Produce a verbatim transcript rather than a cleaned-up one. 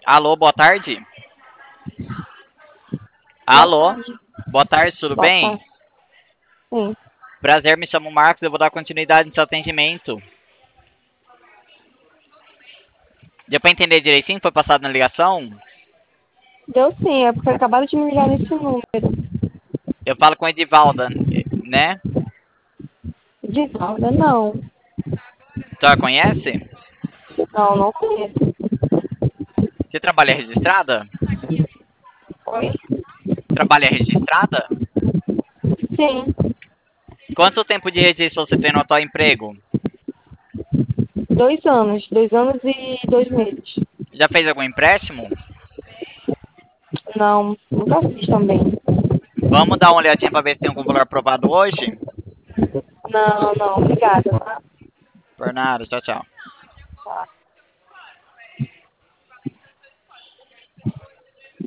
Alô, boa tarde. Boa Alô, tarde. boa tarde, tudo Boa bem? tarde. Sim. Prazer, me chamo Marcos, eu vou dar continuidade no seu atendimento. Deu pra entender direitinho? Foi passado na ligação? Deu sim, é porque acabaram de me ligar nesse número. Eu falo com Edivalda, né? De nada, não. A senhora conhece? Não, não conheço. Você trabalha registrada? Oi? Trabalha registrada? Sim. Quanto tempo de registro você tem no atual emprego? Dois anos. Dois anos e dois meses. Já fez algum empréstimo? Não, nunca fiz também. Vamos dar uma olhadinha para ver se tem algum valor aprovado hoje? Não, não, obrigada, tá? Por nada, tchau, tchau. Tá.